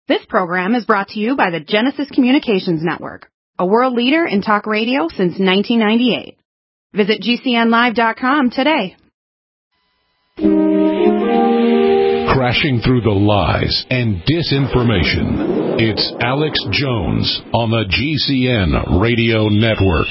This program is brought to you by the Genesis Communications Network, a world leader in talk radio since 1998. Visit GCNlive.com today. Crashing through the lies and disinformation, it's Alex Jones on the GCN Radio Network.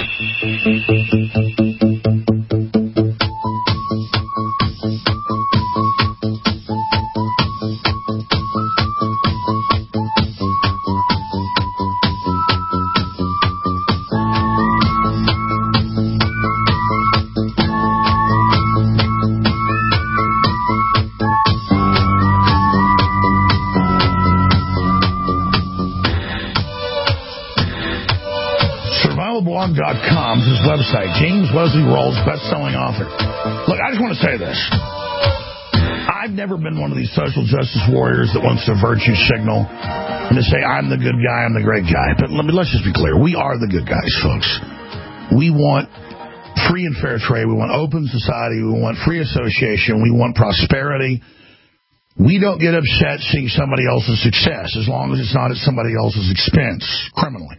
Survivalblog.com is his website. James Wesley Rawls, best-selling author. Look, I just want to say this. I've never been one of these social justice warriors that wants to virtue signal and to say, I'm the good guy, I'm the great guy. But let's just be clear. We are the good guys, folks. We want free and fair trade. We want open society. We want free association. We want prosperity. We don't get upset seeing somebody else's success as long as it's not at somebody else's expense, criminally.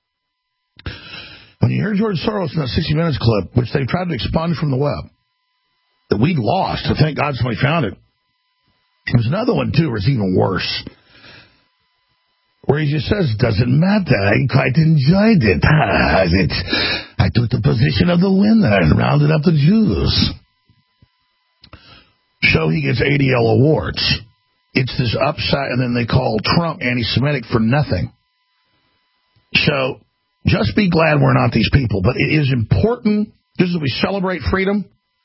When you hear George Soros in that 60 Minutes clip, which they've tried to expunge from the web, that we'd lost, but thank God somebody found it. There's another one, too, where it's even worse, where he just says, doesn't matter, I quite enjoyed it. I took the position of the winner and rounded up the Jews. So he gets ADL awards. It's this upside, and then they call Trump anti-Semitic for nothing. So just be glad we're not these people. But it is important, just as we celebrate freedom,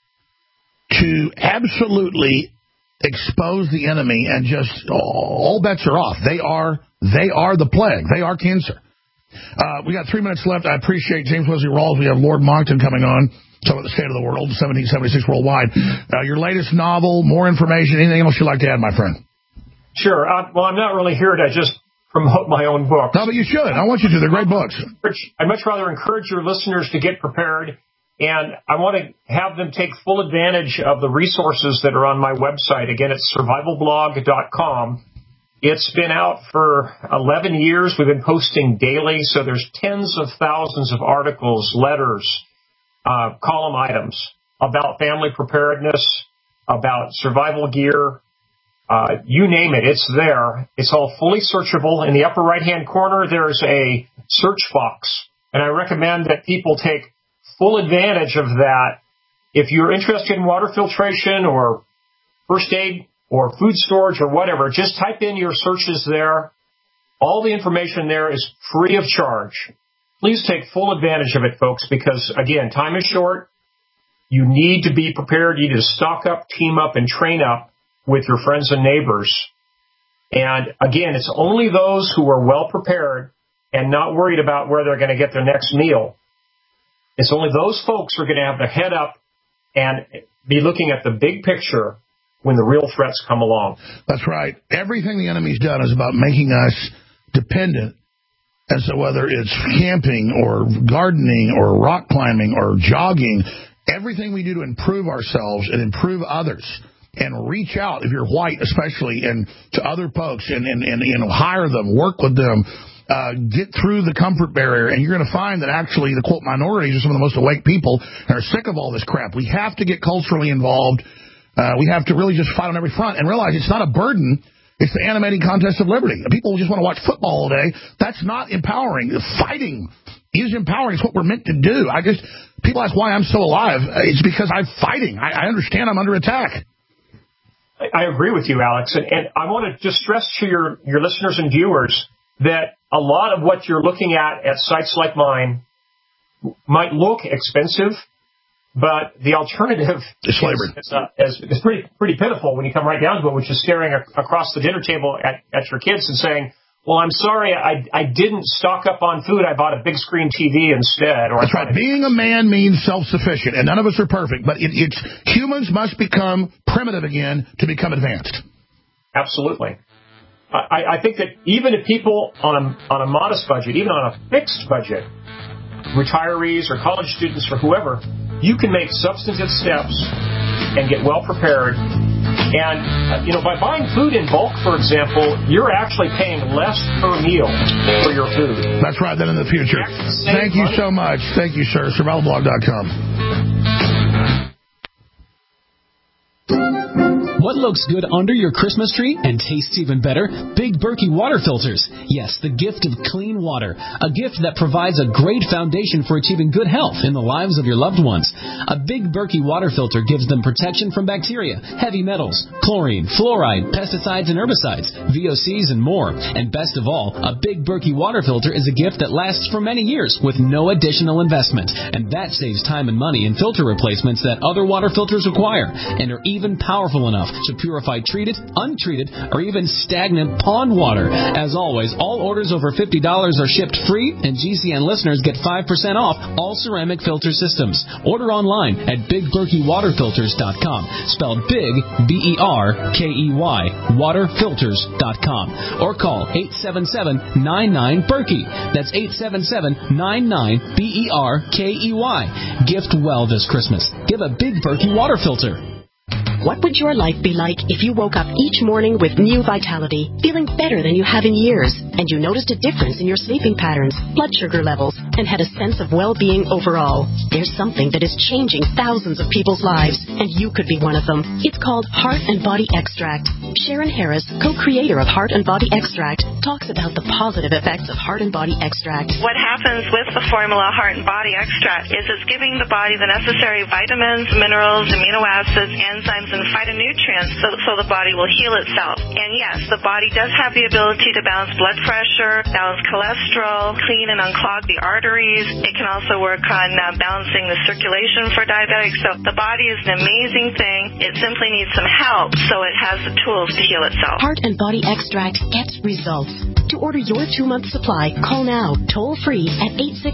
to absolutely expose the enemy and just all bets are off. They are the plague. They are cancer. We got 3 minutes left. I appreciate James Wesley Rawls. We have Lord Monckton coming on. Talk about the state of the world, 1776 worldwide. Your latest novel, more information, anything else you'd like to add, my friend? Sure. Well, I'm not really here to just promote my own books. No, but you should. I want you to. They're great books. I'd much rather encourage your listeners to get prepared, and I want to have them take full advantage of the resources that are on my website. Again, it's survivalblog.com. It's been out for 11 years. We've been posting daily, so there's tens of thousands of articles, letters, column items about family preparedness, about survival gear. You name it, it's there. It's all fully searchable. In the upper right-hand corner, there's a search box, and I recommend that people take full advantage of that. If you're interested in water filtration or first aid or food storage or whatever, just type in your searches there. All the information there is free of charge. Please take full advantage of it, folks, because, again, time is short. You need to be prepared. You need to stock up, team up, and train up with your friends and neighbors. And again, it's only those who are well prepared and not worried about where they're going to get their next meal. It's only those folks who are going to have their head up and be looking at the big picture when the real threats come along. That's right. Everything the enemy's done is about making us dependent. And so whether it's camping or gardening or rock climbing or jogging, everything we do to improve ourselves and improve others, and reach out, if you're white especially, and to other folks and hire them, work with them, get through the comfort barrier, and you're going to find that actually the, quote, minorities are some of the most awake people and are sick of all this crap. We have to get culturally involved. We have to really just fight on every front and realize it's not a burden. It's the animating contest of liberty. People just want to watch football all day. That's not empowering. Fighting is empowering. It's what we're meant to do. People ask why I'm so alive. It's because I'm fighting. I understand I'm under attack. I agree with you, Alex. And I want to just stress to your listeners and viewers that a lot of what you're looking at sites like mine might look expensive, but the alternative is slavery. Is pretty pitiful when you come right down to it, which is staring across the dinner table at your kids and saying, well, I'm sorry, I didn't stock up on food. I bought a big screen TV instead. That's right. Being a man means self-sufficient, and none of us are perfect, but it's humans must become primitive again to become advanced. Absolutely. I think that even if people on a modest budget, even on a fixed budget, retirees or college students or whoever, you can make substantive steps and get well prepared And, by buying food in bulk, for example, you're actually paying less per meal for your food. That's right, then in the future. Thank you so much. Thank you, sir. Survivalblog.com. What looks good under your Christmas tree and tastes even better? Big Berkey water filters. Yes, the gift of clean water. A gift that provides a great foundation for achieving good health in the lives of your loved ones. A Big Berkey water filter gives them protection from bacteria, heavy metals, chlorine, fluoride, pesticides and herbicides, VOCs, and more. And best of all, a Big Berkey water filter is a gift that lasts for many years with no additional investment. And that saves time and money in filter replacements that other water filters require and are even powerful enough to purify treated, untreated, or even stagnant pond water. As always, all orders over $50 are shipped free, and GCN listeners get 5% off all ceramic filter systems. Order online at BigBerkeyWaterFilters.com, spelled Big, B-E-R-K-E-Y, waterfilters.com, or call 877-99-BERKEY. That's 877-99-BERKEY. Gift well this Christmas. Give a Big Berkey water filter. What would your life be like if you woke up each morning with new vitality, feeling better than you have in years, and you noticed a difference in your sleeping patterns, blood sugar levels, and had a sense of well-being overall? There's something that is changing thousands of people's lives, and you could be one of them. It's called Heart and Body Extract. Sharon Harris, co-creator of Heart and Body Extract, talks about the positive effects of Heart and Body Extract. What happens with the formula Heart and Body Extract is it's giving the body the necessary vitamins, minerals, amino acids, enzymes, and phytonutrients so the body will heal itself. And yes, the body does have the ability to balance blood pressure, balance cholesterol, clean and unclog the arteries. It can also work on balancing the circulation for diabetics. So the body is an amazing thing. It simply needs some help so it has the tools to heal itself. Heart and Body Extract gets results. To order your 2-month supply, call now, toll free at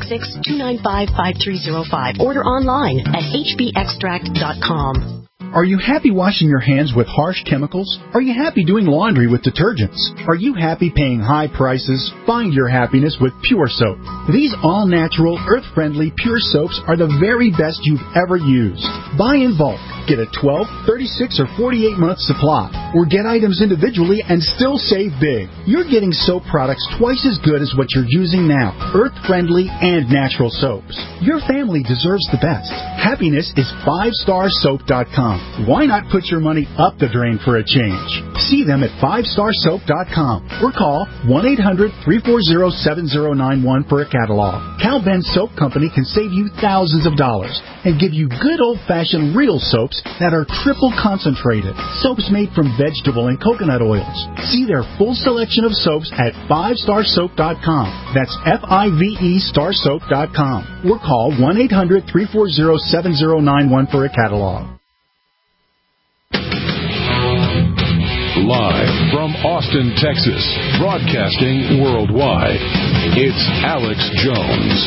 866-295-5305. Order online at hbextract.com. Are you happy washing your hands with harsh chemicals? Are you happy doing laundry with detergents? Are you happy paying high prices? Find your happiness with Pure Soap. These all-natural, earth-friendly Pure Soaps are the very best you've ever used. Buy in bulk. Get a 12, 36, or 48-month supply. Or get items individually and still save big. You're getting soap products twice as good as what you're using now. Earth-friendly and natural soaps. Your family deserves the best. Happiness is 5starsoap.com. Why not put your money up the drain for a change? See them at 5starsoap.com or call 1-800-340-7091 for a catalog. Cal Ben Soap Company can save you thousands of dollars and give you good old-fashioned real soaps that are triple concentrated. Soaps made from vegetable and coconut oils. See their full selection of soaps at 5starsoap.com. That's F-I-V-E starsoap.com. Or call 1-800-340-7091 for a catalog. Live from Austin, Texas, broadcasting worldwide, it's Alex Jones.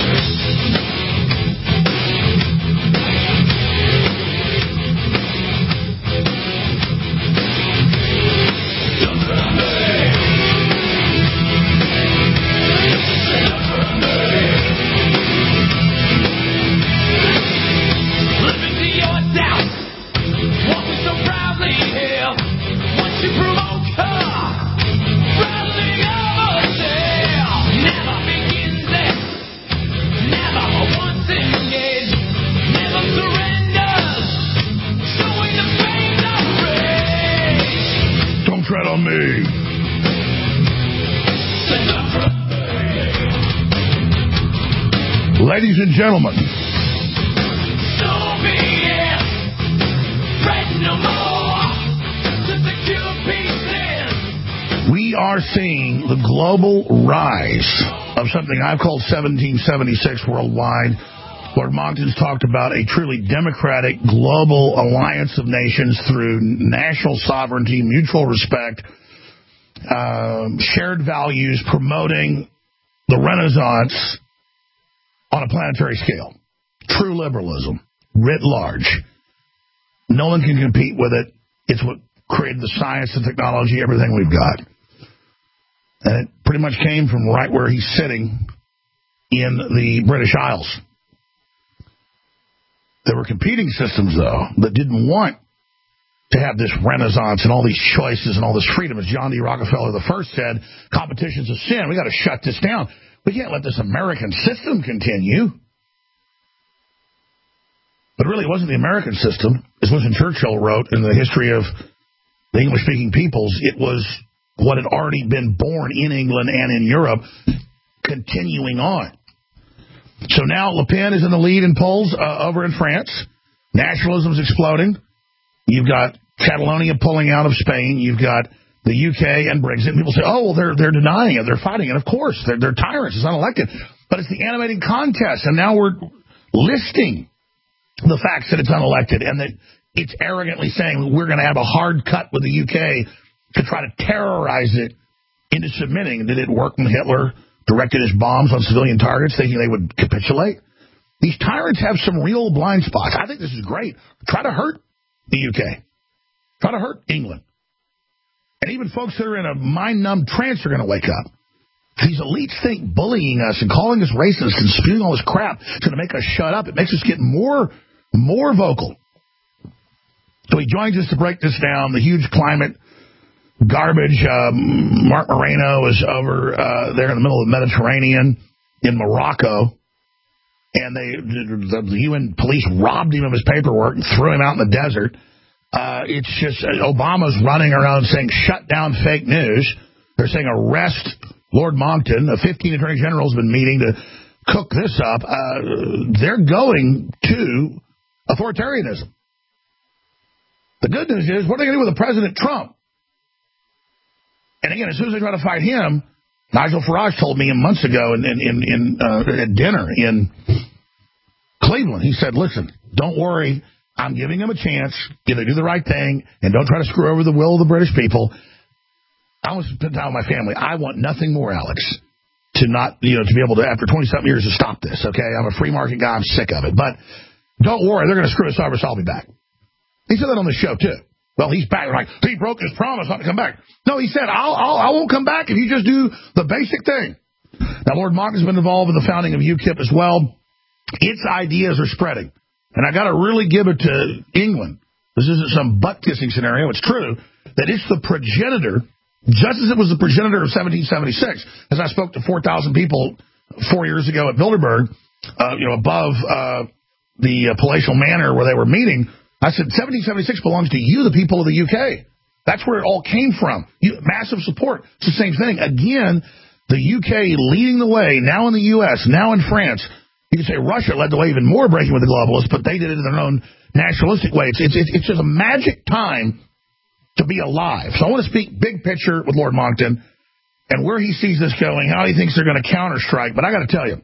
Ladies and gentlemen, we are seeing the global rise of something I've called 1776 worldwide. Lord Monckton's talked about a truly democratic global alliance of nations through national sovereignty, mutual respect, shared values, promoting the Renaissance on a planetary scale. True liberalism, writ large. No one can compete with it. It's what created the science, the technology, everything we've got. And it pretty much came from right where he's sitting in the British Isles. There were competing systems, though, that didn't want to have this renaissance and all these choices and all this freedom. As John D. Rockefeller the first said, competition's a sin. We got to shut this down. We can't let this American system continue. But really, it wasn't the American system. As Winston Churchill wrote in the history of the English-speaking peoples, it was what had already been born in England and in Europe continuing on. So now Le Pen is in the lead in polls over in France. Nationalism is exploding. You've got Catalonia pulling out of Spain. You've got the UK and Brexit. People say, oh, well, they're denying it. They're fighting it. Of course, they're tyrants. It's unelected. But it's the animating contest, and now we're listing the facts that it's unelected and that it's arrogantly saying we're going to have a hard cut with the UK to try to terrorize it into submitting. Did it work when Hitler directed his bombs on civilian targets thinking they would capitulate? These tyrants have some real blind spots. I think this is great. Try to hurt the UK. Try to hurt England. And even folks that are in a mind-numbed trance are going to wake up. These elites think bullying us and calling us racist and spewing all this crap is going to make us shut up. It makes us get more vocal. So he joins us to break this down, the huge climate garbage. Mark Moreno is over there in the middle of the Mediterranean in Morocco, and the UN police robbed him of his paperwork and threw him out in the desert. It's just Obama's running around saying shut down fake news. They're saying arrest Lord Monckton. The 15 attorney generals have been meeting to cook this up. They're going to authoritarianism. The good news is, what are they going to do with President Trump? And again, as soon as they try to fight him, Nigel Farage told me months ago at dinner in Cleveland, he said, listen, don't worry, I'm giving him a chance. Either do the right thing and don't try to screw over the will of the British people. I want to spend time with my family. I want nothing more, Alex, to not, to be able to, after 20-something years, to stop this, okay? I'm a free market guy. I'm sick of it. But don't worry, they're going to screw us over, so I'll be back. He said that on the show, too. Well, he's back. They're like, he broke his promise not to come back. No, he said, I won't come back if you just do the basic thing. Now, Lord Monckton's been involved in the founding of UKIP as well. Its ideas are spreading. And I got to really give it to England. This isn't some butt-kissing scenario. It's true that it's the progenitor, just as it was the progenitor of 1776. As I spoke to 4,000 people 4 years ago at Bilderberg, above the palatial manor where they were meeting, I said, 1776 belongs to you, the people of the UK. That's where it all came from. Massive support. It's the same thing. Again, the UK leading the way, now in the U.S., now in France. You can say Russia led the way even more, breaking with the globalists, but they did it in their own nationalistic way. It's just a magic time to be alive. So I want to speak big picture with Lord Monckton and where he sees this going, how he thinks they're going to counter-strike. But I got to tell you,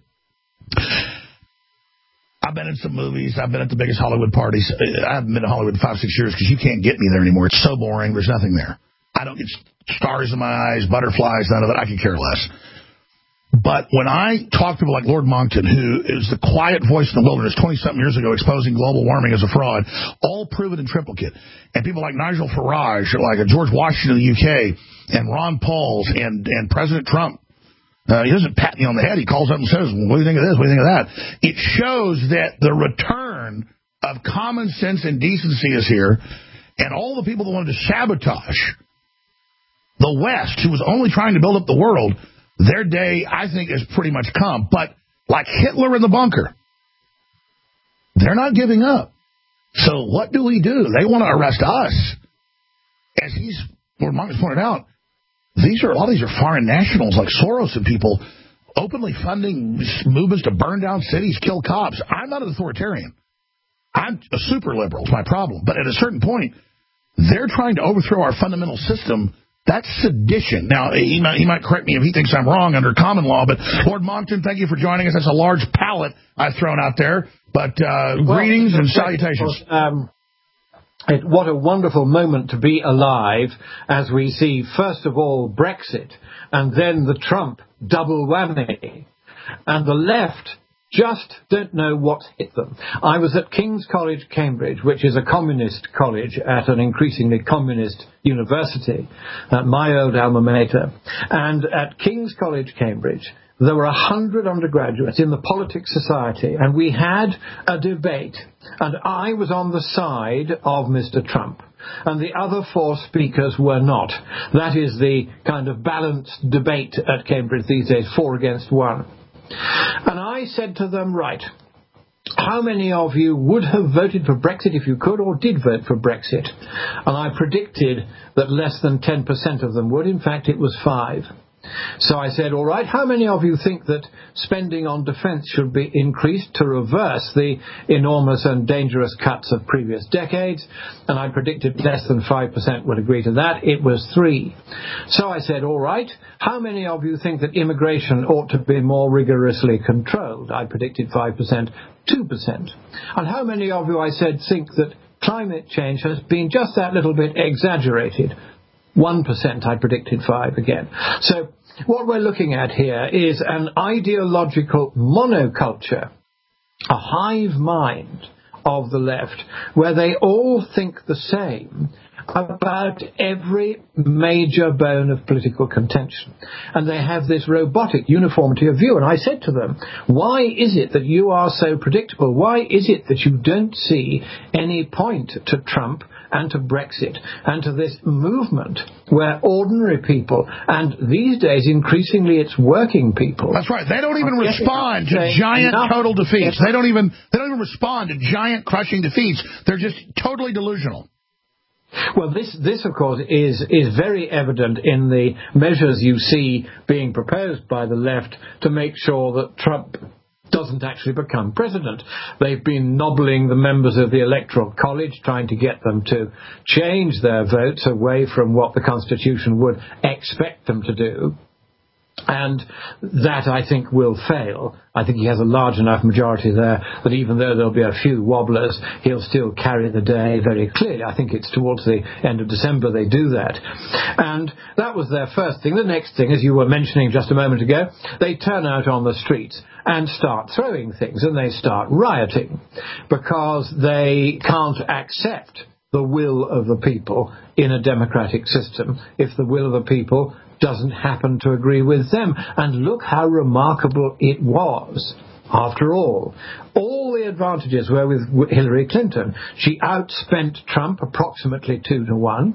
I've been in some movies. I've been at the biggest Hollywood parties. I haven't been to Hollywood in 5-6 years because you can't get me there anymore. It's so boring. There's nothing there. I don't get stars in my eyes, butterflies, none of that. I could care less. But when I talk to people like Lord Monckton, who is the quiet voice in the wilderness 20-something years ago exposing global warming as a fraud, all proven in triplicate, and people like Nigel Farage, like George Washington of the UK, and Ron Pauls, and President Trump, he doesn't pat me on the head. He calls up and says, what do you think of this? What do you think of that? It shows that the return of common sense and decency is here, and all the people that wanted to sabotage the West, who was only trying to build up the world, their day, I think, has pretty much come. But like Hitler in the bunker, they're not giving up. So what do? They want to arrest us. As Lord Monckton's pointed out, a lot of these are foreign nationals like Soros and people openly funding movements to burn down cities, kill cops. I'm not an authoritarian. I'm a super liberal. It's my problem. But at a certain point, they're trying to overthrow our fundamental system. That's sedition. Now, he might correct me if he thinks I'm wrong under common law, but Lord Monckton, thank you for joining us. That's a large pallet I've thrown out there. But greetings and salutations. What a wonderful moment to be alive as we see, first of all, Brexit, and then the Trump double whammy. And the left just don't know what's hit them. I was at King's College, Cambridge, which is a communist college at an increasingly communist university, my old alma mater. And at King's College, Cambridge, there were 100 undergraduates in the Politics Society, and we had a debate, and I was on the side of Mr. Trump, and the other 4 speakers were not. That is the kind of balanced debate at Cambridge these days, 4 against 1. And I said to them, right, how many of you would have voted for Brexit if you could, or did vote for Brexit? And I predicted that less than 10% of them would. In fact, it was 5. So I said, all right, how many of you think that spending on defence should be increased to reverse the enormous and dangerous cuts of previous decades? And I predicted less than 5% would agree to that. It was 3. So I said, all right, how many of you think that immigration ought to be more rigorously controlled? I predicted 5%, 2%. And how many of you, I said, think that climate change has been just that little bit exaggerated? 1%, I predicted 5 again. So what we're looking at here is an ideological monoculture, a hive mind of the left, where they all think the same about every major bone of political contention. And they have this robotic uniformity of view. And I said to them, why is it that you are so predictable? Why is it that you don't see any point to Trump and to Brexit and to this movement where ordinary people, and these days increasingly it's working people. That's right. They don't even respond to giant total defeats. They don't even respond to giant crushing defeats. They're just totally delusional. Well, this of course is very evident in the measures you see being proposed by the left to make sure that Trump doesn't actually become president. They've been nobbling the members of the Electoral College, trying to get them to change their votes away from what the Constitution would expect them to do. And that, I think, will fail. I think he has a large enough majority there that even though there'll be a few wobblers, he'll still carry the day very clearly. I think it's towards the end of December they do that. And that was their first thing. The next thing, as you were mentioning just a moment ago, they turn out on the streets and start throwing things, and they start rioting because they can't accept the will of the people in a democratic system if the will of the people doesn't happen to agree with them. And look how remarkable it was. After all the advantages were with Hillary Clinton. She outspent Trump approximately 2-1.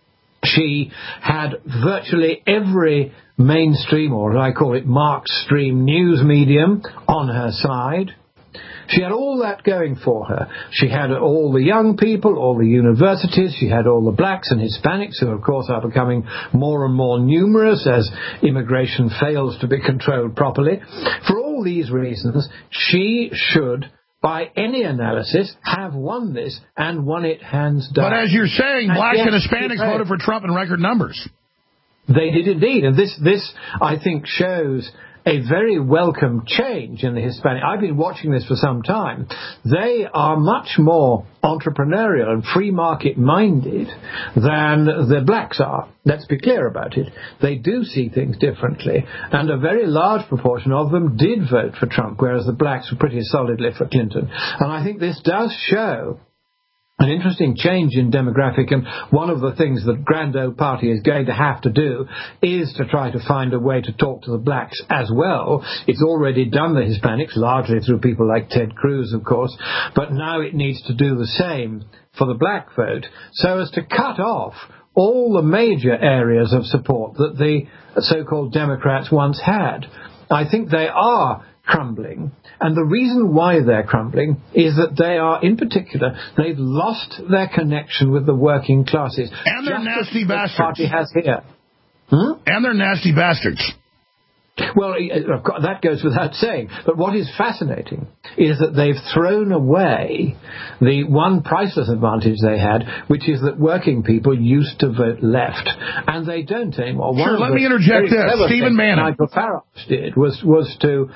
She had virtually every mainstream, or I call it Marxstream, news medium on her side. She had all that going for her. She had all the young people, all the universities. She had all the blacks and Hispanics, who, of course, are becoming more and more numerous as immigration fails to be controlled properly. For all these reasons, she should, by any analysis, have won this and won it hands down. But as you're saying, blacks and Hispanics voted for Trump in record numbers. They did indeed. And this I think, shows a very welcome change in the Hispanic. I've been watching this for some time. They are much more entrepreneurial and free market minded than the blacks are. Let's be clear about it. They do see things differently, and a very large proportion of them did vote for Trump, whereas the blacks were pretty solidly for Clinton. And I think this does show an interesting change in demographic, and one of the things that Grand Old Party is going to have to do is to try to find a way to talk to the blacks as well. It's already done the Hispanics, largely through people like Ted Cruz, of course, but now it needs to do the same for the black vote, so as to cut off all the major areas of support that the so-called Democrats once had. I think they are crumbling, and the reason why they're crumbling is that they are, in particular, they've lost their connection with the working classes. And they're nasty bastards. Party has here. And they're nasty bastards. Well, that goes without saying. But what is fascinating is that they've thrown away the one priceless advantage they had, which is that working people used to vote left, and they don't anymore. Sure, let me interject this. Stephen Bannon. Nigel Farage did was to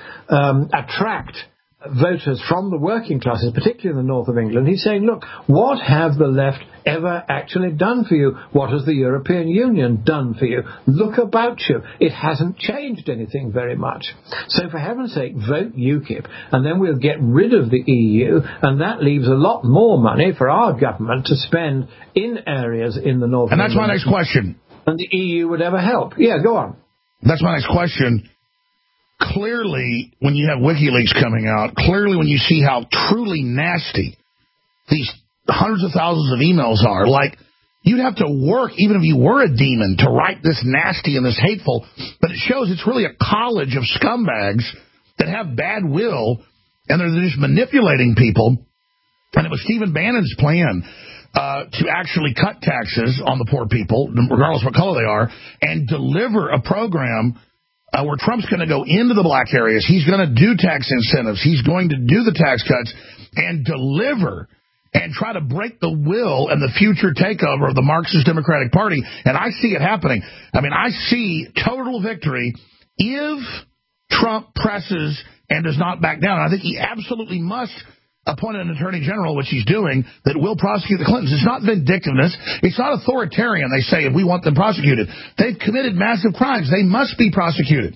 attract voters from the working classes, particularly in the north of England. He's saying, look, what have the left ever actually done for you? What has the European Union done for you? Look about you. It hasn't changed anything very much. So for heaven's sake, vote UKIP, and then we'll get rid of the EU, and that leaves a lot more money for our government to spend in areas in the north. And that's my next question. And the EU would ever help. Yeah, go on. That's my next question. clearly, when you have WikiLeaks coming out, clearly when you see how truly nasty these hundreds of thousands of emails are, like, you'd have to work, even if you were a demon, to write this nasty and this hateful, but it shows it's really a college of scumbags that have bad will, and they're just manipulating people. And it was Stephen Bannon's plan to actually cut taxes on the poor people, regardless of what color they are, and deliver a program where Trump's going to go into the black areas. He's going to do tax incentives. He's going to do the tax cuts and deliver and try to break the will and the future takeover of the Marxist Democratic Party. And I see it happening. I mean, I see total victory if Trump presses and does not back down. I think he absolutely must appoint an attorney general, which he's doing, that will prosecute the Clintons. It's not vindictiveness. It's not authoritarian, they say, if we want them prosecuted. They've committed massive crimes. They must be prosecuted.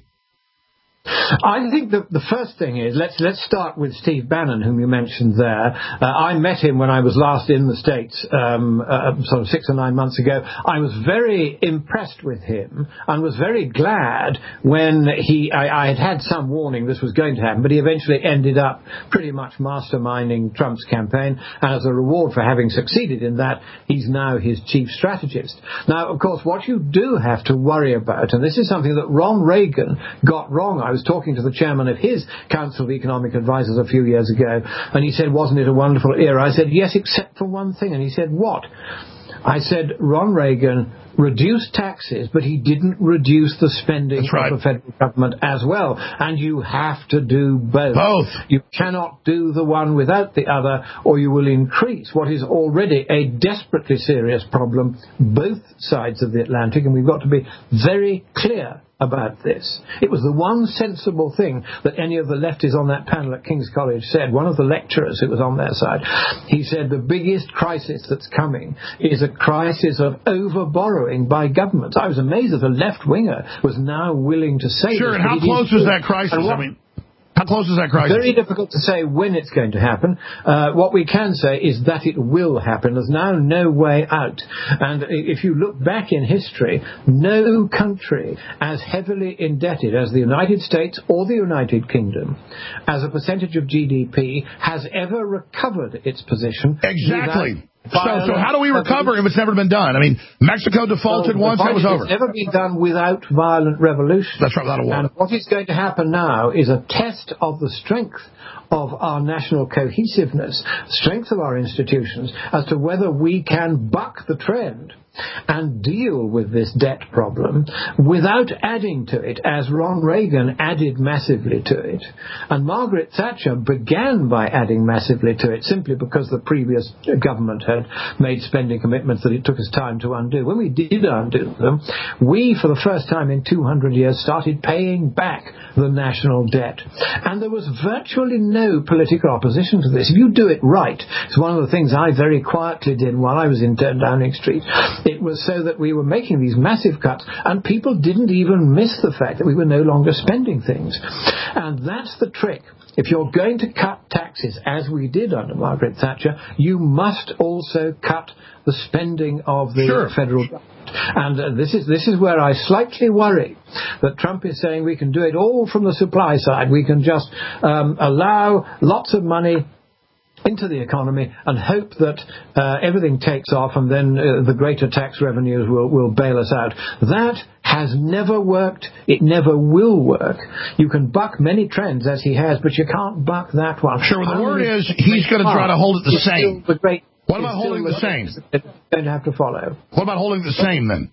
I think the first thing is, let's start with Steve Bannon, whom you mentioned there. I met him when I was last in the States, sort of 6 or 9 months ago. I was very impressed with him and was very glad when I had some warning this was going to happen, but he eventually ended up pretty much masterminding Trump's campaign, and as a reward for having succeeded in that, he's now his chief strategist. Now, of course, what you do have to worry about, and this is something that Ron Reagan got wrong. I was talking to the chairman of his Council of Economic Advisors a few years ago, and he said, wasn't it a wonderful era? I said, yes, except for one thing. And he said, what? I said, Ron Reagan reduced taxes, but he didn't reduce the spending of the federal government as well. And you have to do both. You cannot do the one without the other, or you will increase what is already a desperately serious problem, both sides of the Atlantic, and we've got to be very clear about this. It was the one sensible thing that any of the lefties on that panel at King's College said. One of the lecturers who was on their side, he said the biggest crisis that's coming is a crisis of over-borrowing by governments. I was amazed that a left-winger was now willing to say Sure, this. and how close is that crisis? I mean, how close is that crisis? Very difficult to say when it's going to happen. What we can say is that it will happen. There's now no way out. And if you look back in history, no country as heavily indebted as the United States or the United Kingdom as a percentage of GDP has ever recovered its position. Exactly. So how do we recover if it's never been done? I mean, Mexico defaulted once, that was over. It's never been done without violent revolution. That's right, without a war. And what is going to happen now is a test of the strength of our national cohesiveness, strength of our institutions, as to whether we can buck the trend and deal with this debt problem without adding to it, as Ron Reagan added massively to it. And Margaret Thatcher began by adding massively to it simply because the previous government had made spending commitments that it took us time to undo. When we did undo them, we, for the first time in 200 years, started paying back the national debt. And there was virtually no political opposition to this. If you do it right, it's one of the things I very quietly did while I was in Downing Street. It was so that we were making these massive cuts, and people didn't even miss the fact that we were no longer spending things. And that's the trick. If you're going to cut taxes, as we did under Margaret Thatcher, you must also cut the spending of the federal government. And this is where I slightly worry that Trump is saying we can do it all from the supply side. We can just allow lots of money into the economy and hope that everything takes off, and then the greater tax revenues will bail us out. That has never worked. It never will work. You can buck many trends, as he has, but you can't buck that one. Sure, well, the word is he's going to try to hold it the same. What about holding the same? It's going to have to follow. What about holding the same, then?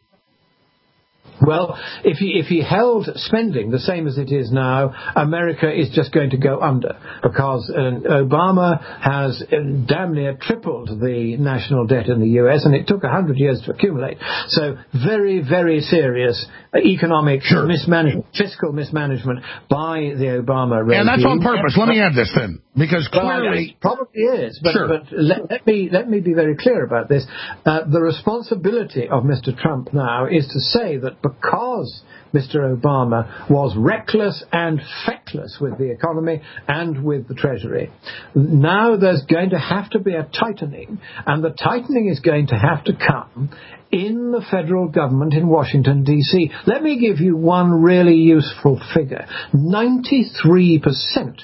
Well, if he held spending the same as it is now, America is just going to go under, because Obama has damn near tripled the national debt in the U.S., and it took 100 years to accumulate. So very, very serious economic mismanagement, fiscal mismanagement by the Obama regime. And that's on purpose. Let me add this then, because clearly... Well, it probably is, but let me be very clear about this. The responsibility of Mr. Trump now is to say that because Mr. Obama was reckless and feckless with the economy and with the Treasury, now there's going to have to be a tightening, and the tightening is going to have to come in the federal government in Washington, D.C. Let me give you one really useful figure. 93%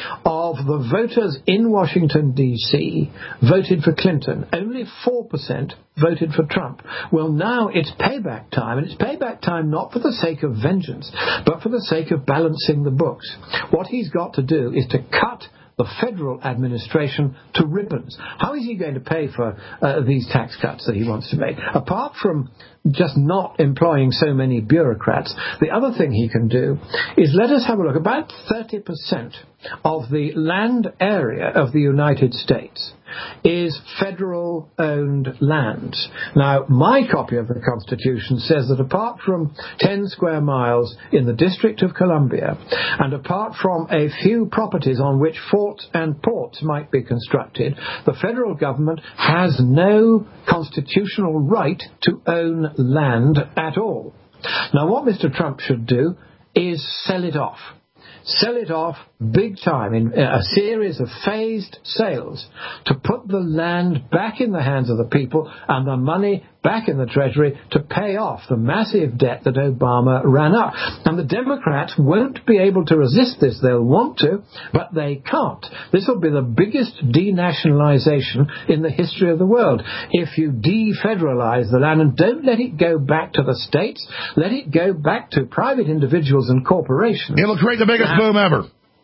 of the voters in Washington, D.C. voted for Clinton. Only 4% voted for Trump. Well, now it's payback time, and it's payback time not for the sake of vengeance, but for the sake of balancing the books. What he's got to do is to cut the federal administration to ribbons. How is he going to pay for these tax cuts that he wants to make? Apart from just not employing so many bureaucrats, the other thing he can do is let us have a look. About 30% of the land area of the United States is federal-owned land. Now, my copy of the Constitution says that apart from 10 square miles in the District of Columbia, and apart from a few properties on which forts and ports might be constructed, the federal government has no constitutional right to own land at all. Now, what Mr. Trump should do is sell it off. Sell it off big time in a series of phased sales to put the land back in the hands of the people and the money back in the Treasury to pay off the massive debt that Obama ran up. And the Democrats won't be able to resist this. They'll want to, but they can't. This will be the biggest denationalization in the history of the world. If you defederalize the land and don't let it go back to the states, let it go back to private individuals and corporations. It'll create the biggest boom ever.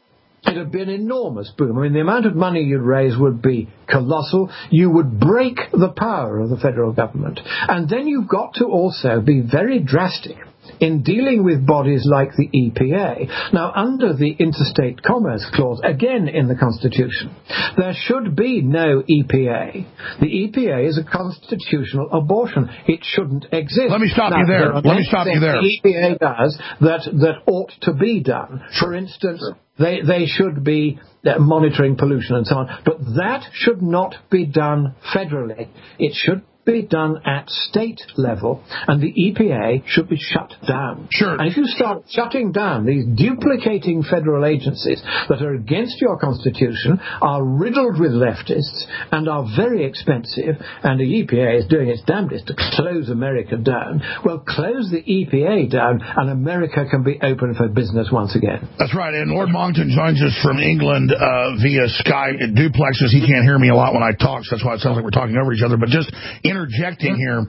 It would be an enormous boom. I mean, the amount of money you'd raise would be colossal. You would break the power of the federal government. And then you've got to also be very drastic in dealing with bodies like the EPA. Now, under the Interstate Commerce Clause, again in the Constitution, there should be no EPA. The EPA is a constitutional abortion. It shouldn't exist. Let me stop you there. Let me stop you there. The EPA does that ought to be done. For instance, they should be monitoring pollution and so on. But that should not be done federally. It should be done at state level, and the EPA should be shut down. Sure. And if you start shutting down these duplicating federal agencies that are against your Constitution, are riddled with leftists, and are very expensive, and the EPA is doing its damnedest to close America down, well, close the EPA down, and America can be open for business once again. That's right. And Lord Monckton joins us from England via Skype. It duplexes. He can't hear me a lot when I talk, so that's why it sounds like we're talking over each other. But just interjecting here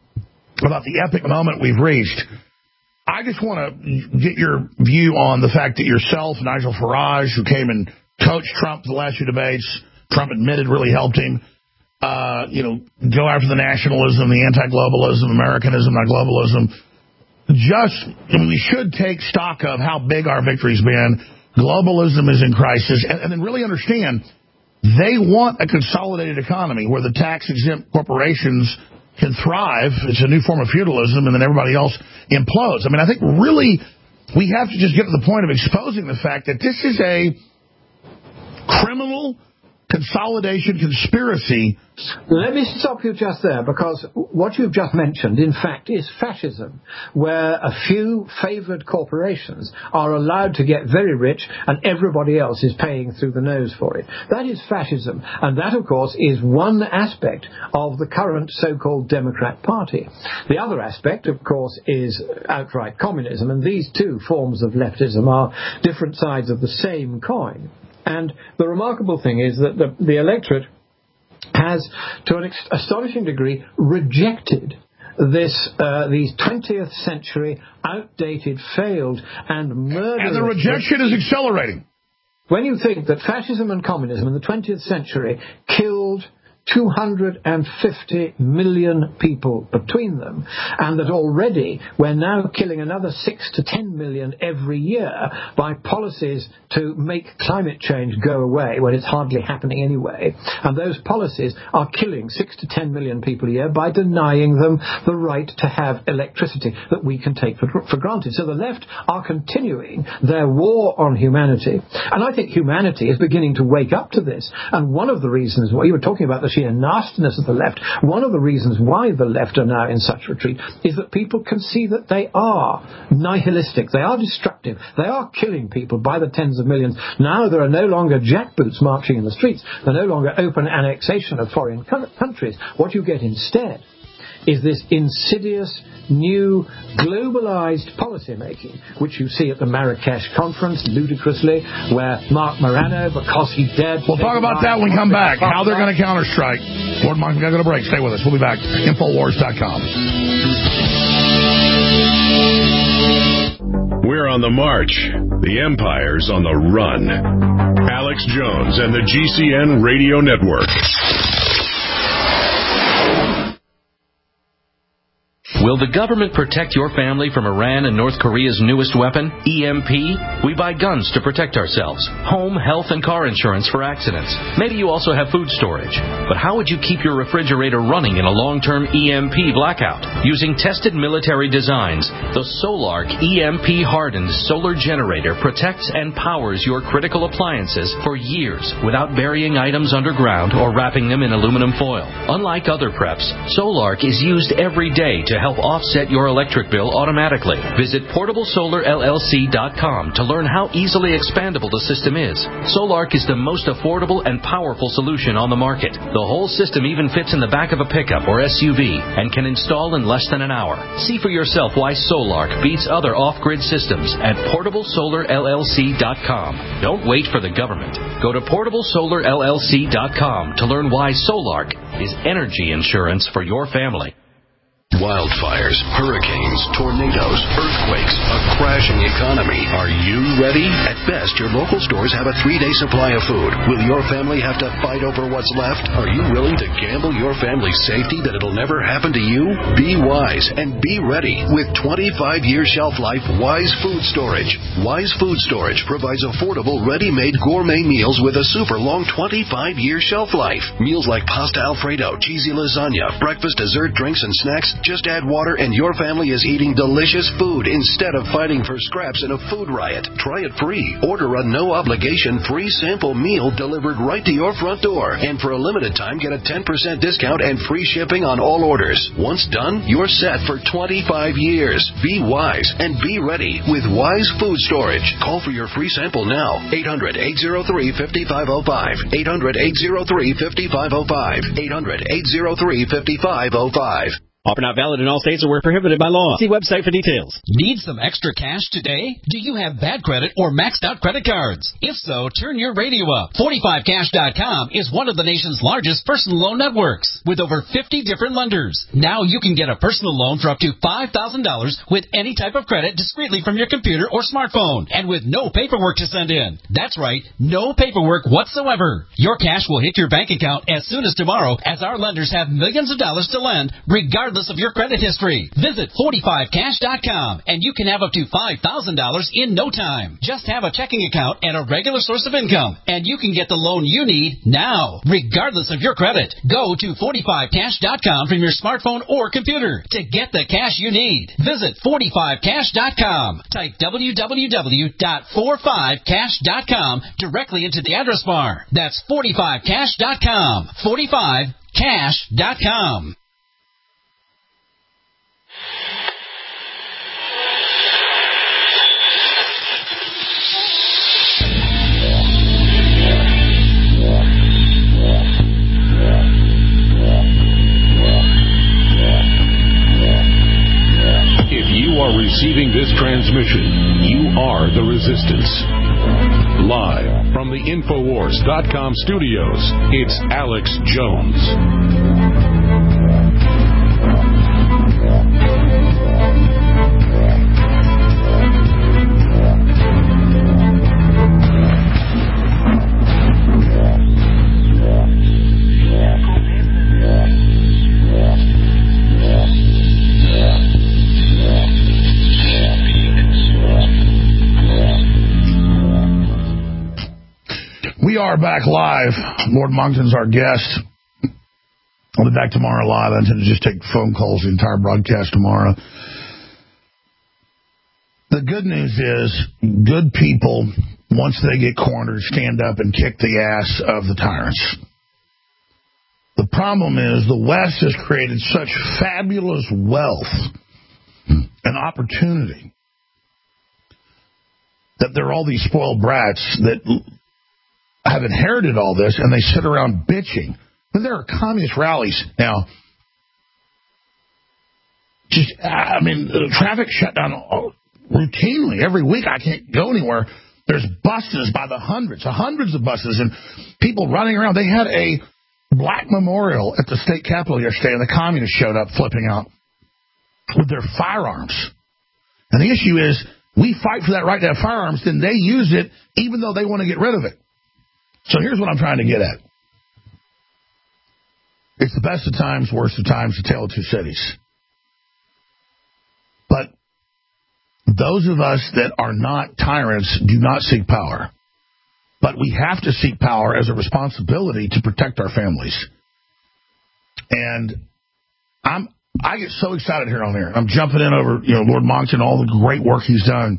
about the epic moment we've reached. I just want to get your view on the fact that yourself, Nigel Farage, who came and coached Trump the last few debates, Trump admitted really helped him, go after the nationalism, the anti-globalism, Americanism, not globalism. We should take stock of how big our victory's been. Globalism is in crisis, and then really understand they want a consolidated economy where the tax-exempt corporations can thrive. It's a new form of feudalism, and then everybody else implodes. I mean, I think really we have to just get to the point of exposing the fact that this is a criminal consolidation conspiracy. Let me stop you just there, because what you've just mentioned, in fact, is fascism, where a few favoured corporations are allowed to get very rich and everybody else is paying through the nose for it. That is fascism, and that, of course, is one aspect of the current so-called Democrat Party. The other aspect, of course, is outright communism, and these two forms of leftism are different sides of the same coin. And the remarkable thing is that the electorate has, to an astonishing degree, rejected these 20th century outdated, failed, and murderous... And the rejection is accelerating. When you think that fascism and communism in the 20th century killed 250 million people between them, and that already we're now killing another 6 to 10 million every year by policies to make climate change go away when it's hardly happening anyway, and those policies are killing 6 to 10 million people a year by denying them the right to have electricity that we can take for granted. So the left are continuing their war on humanity, and I think humanity is beginning to wake up to this. And one of the reasons why you were talking about the sheer nastiness of the left, one of the reasons why the left are now in such retreat is that people can see that they are nihilistic, they are destructive, they are killing people by the tens of millions. Now there are no longer jackboots marching in the streets, there are no longer open annexation of foreign countries. What you get instead is this insidious, new, globalized policymaking, which you see at the Marrakesh conference, ludicrously, where Mark Morano, because he's dead... We'll talk about that when we come back, how they're going to counter-strike. Lord Monk, we've got to go to break. Stay with us. We'll be back. Infowars.com. We're on the march. The empire's on the run. Alex Jones and the GCN Radio Network. Will the government protect your family from Iran and North Korea's newest weapon, EMP? We buy guns to protect ourselves, home, health, and car insurance for accidents. Maybe you also have food storage. But how would you keep your refrigerator running in a long-term EMP blackout? Using tested military designs, the Solarc EMP-hardened solar generator protects and powers your critical appliances for years without burying items underground or wrapping them in aluminum foil. Unlike other preps, Solarc is used every day to help offset your electric bill automatically. Visit PortableSolarLLC.com to learn how easily expandable the system is. Solarc is the most affordable and powerful solution on the market. The whole system even fits in the back of a pickup or SUV and can install in less than an hour. See for yourself why Solarc beats other off-grid systems at PortableSolarLLC.com. Don't wait for the government. Go to PortableSolarLLC.com to learn why Solarc is energy insurance for your family. Wildfires, hurricanes, tornadoes, earthquakes, a crashing economy. Are you ready? At best, your local stores have a 3-day supply of food. Will your family have to fight over what's left? Are you willing to gamble your family's safety that it'll never happen to you? Be wise and be ready with 25-year shelf life Wise Food Storage. Wise Food Storage provides affordable, ready-made gourmet meals with a super long 25-year shelf life. Meals like pasta Alfredo, cheesy lasagna, breakfast, dessert, drinks, and snacks. Just add water and your family is eating delicious food instead of fighting for scraps in a food riot. Try it free. Order a no-obligation free sample meal delivered right to your front door. And for a limited time, get a 10% discount and free shipping on all orders. Once done, you're set for 25 years. Be wise and be ready with Wise Food Storage. Call for your free sample now. 800-803-5505. 800-803-5505. 800-803-5505. Offer not valid in all states or where prohibited by law. See website for details. Need some extra cash today? Do you have bad credit or maxed out credit cards? If so, turn your radio up. 45cash.com is one of the nation's largest personal loan networks with over 50 different lenders. Now you can get a personal loan for up to $5,000 with any type of credit discreetly from your computer or smartphone and with no paperwork to send in. That's right, no paperwork whatsoever. Your cash will hit your bank account as soon as tomorrow, as our lenders have millions of dollars to lend regardless of your credit history. Visit 45cash.com and you can have up to $5,000 in no time. Just have a checking account and a regular source of income, and you can get the loan you need now, regardless of your credit. Go to 45cash.com from your smartphone or computer to get the cash you need. Visit 45cash.com. Type www.45cash.com directly into the address bar. That's 45cash.com. 45cash.com. If you are receiving this transmission, you are the resistance. Live from the Infowars.com studios, it's Alex Jones. We are back live. Lord Monkton's our guest. I'll be back tomorrow live. I intend to just take phone calls the entire broadcast tomorrow. The good news is good people, once they get cornered, stand up and kick the ass of the tyrants. The problem is the West has created such fabulous wealth and opportunity that there are all these spoiled brats that have inherited all this, and they sit around bitching. And there are communist rallies. Now, just, traffic shut down routinely. Every week I can't go anywhere. There's buses by the hundreds of buses, and people running around. They had a black memorial at the state capitol yesterday, and the communists showed up flipping out with their firearms. And the issue is, we fight for that right to have firearms, then they use it even though they want to get rid of it. So here's what I'm trying to get at. It's the best of times, worst of times, the tale of two cities. But those of us that are not tyrants do not seek power. But we have to seek power as a responsibility to protect our families. And I get so excited here on there. I'm jumping in over, Lord Monckton, all the great work he's done.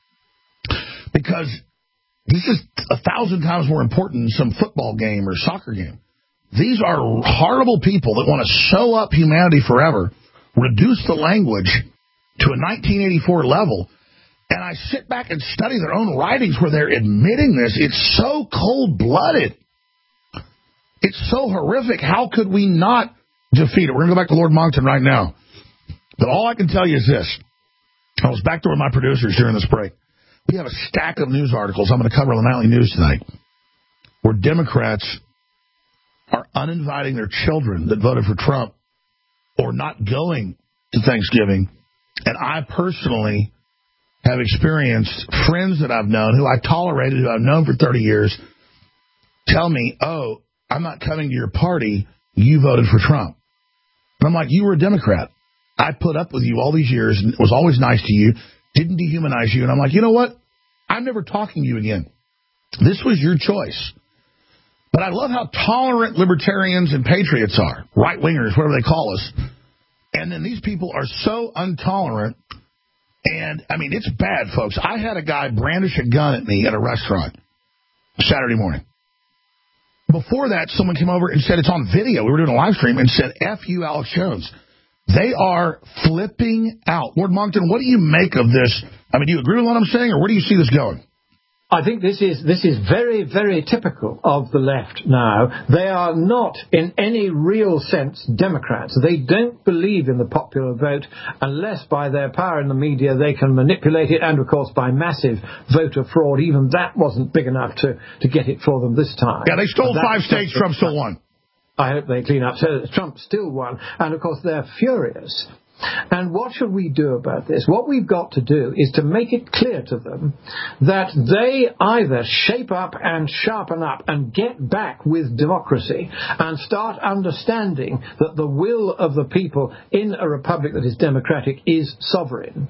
Because this is 1,000 times more important than some football game or soccer game. These are horrible people that want to sew up humanity forever, reduce the language to a 1984 level. And I sit back and study their own writings where they're admitting this. It's so cold-blooded. It's so horrific. How could we not defeat it? We're going to go back to Lord Monckton right now. But all I can tell you is this. I was back there with my producers during this break. We have a stack of news articles I'm going to cover on the Nightly News tonight where Democrats are uninviting their children that voted for Trump or not going to Thanksgiving. And I personally have experienced friends that I've known, who I tolerated, who I've known for 30 years, tell me, oh, I'm not coming to your party. You voted for Trump. And I'm like, you were a Democrat. I put up with you all these years and was always nice to you, didn't dehumanize you. And I'm like, you know what? I'm never talking to you again. This was your choice. But I love how tolerant libertarians and patriots are, right-wingers, whatever they call us. And then these people are so intolerant. And, it's bad, folks. I had a guy brandish a gun at me at a restaurant Saturday morning. Before that, someone came over and said, it's on video. We were doing a live stream and said, F you, Alex Jones. They are flipping out. Lord Monckton, what do you make of this? Do you agree with what I'm saying, or where do you see this going? I think this is very, very typical of the left now. They are not, in any real sense, Democrats. They don't believe in the popular vote unless by their power in the media they can manipulate it, and, of course, by massive voter fraud. Even that wasn't big enough to get it for them this time. Yeah, they stole 5 states. Trump still won. I hope they clean up. So Trump still won. And, of course, they're furious. And what should we do about this? What we've got to do is to make it clear to them that they either shape up and sharpen up and get back with democracy and start understanding that the will of the people in a republic that is democratic is sovereign,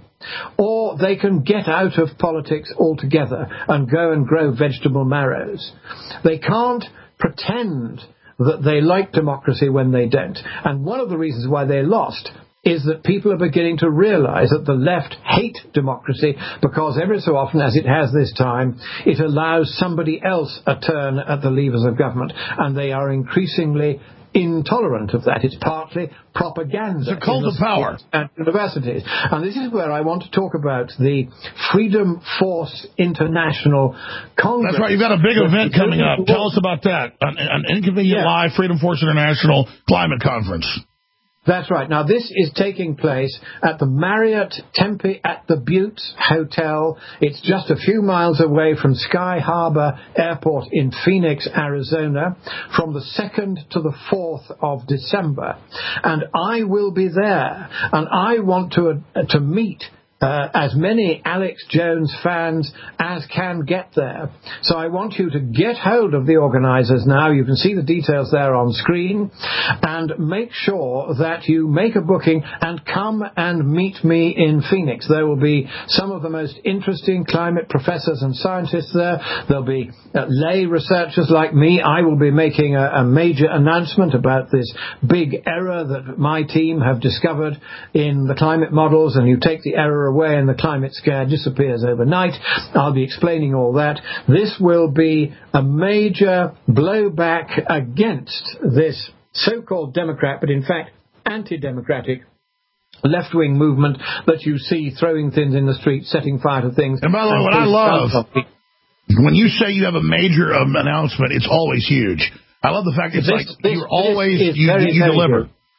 or they can get out of politics altogether and go and grow vegetable marrows. They can't pretend that they like democracy when they don't. And one of the reasons why they lost is that people are beginning to realize that the left hate democracy because every so often, as it has this time, it allows somebody else a turn at the levers of government, and they are increasingly intolerant of that. It's partly propaganda. It's a cult of power. At universities. And this is where I want to talk about the Freedom Force International Congress. That's right. You've got a big event coming up. Tell us about that. An Inconvenient Live Freedom Force International Climate Conference. That's right. Now, this is taking place at the Marriott Tempe at the Buttes Hotel. It's just a few miles away from Sky Harbor Airport in Phoenix, Arizona, from the 2nd to the 4th of December. And I will be there. And I want to meet as many Alex Jones fans as can get there. So I want you to get hold of the organisers now. You can see the details there on screen. And make sure that you make a booking and come and meet me in Phoenix. There will be some of the most interesting climate professors and scientists there. There'll be lay researchers like me. I will be making a major announcement about this big error that my team have discovered in the climate models, and you take the error away and the climate scare disappears overnight. I'll be explaining all that. This will be a major blowback against this so-called Democrat, but in fact anti-democratic left-wing movement that you see throwing things in the street, setting fire to things. And by the way, what I love, when you say you have a major announcement, it's always huge. I love the fact it's you deliver.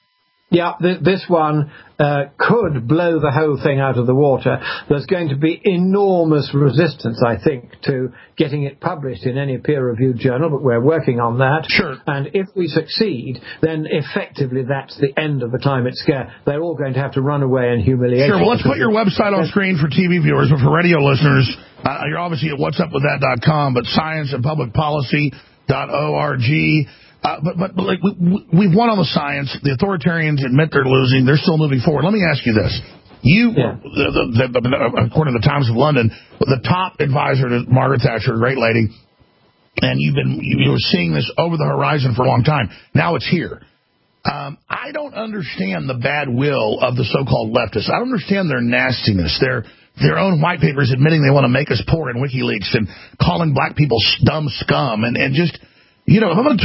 Yeah, this one could blow the whole thing out of the water. There's going to be enormous resistance, I think, to getting it published in any peer-reviewed journal, but we're working on that. Sure. And if we succeed, then effectively that's the end of the climate scare. They're all going to have to run away in humiliation. Sure, well, let's put your website on screen for TV viewers, but for radio listeners, you're obviously at whatsupwiththat.com, but scienceandpublicpolicy.org. But like we've won on the science. The authoritarians admit they're losing. They're still moving forward. Let me ask you this. According to the Times of London, the top advisor to Margaret Thatcher, a great lady, and you were seeing this over the horizon for a long time. Now it's here. I don't understand the bad will of the so-called leftists. I don't understand their nastiness, their own white papers admitting they want to make us poor in WikiLeaks and calling black people dumb scum and just... You know, if I'm going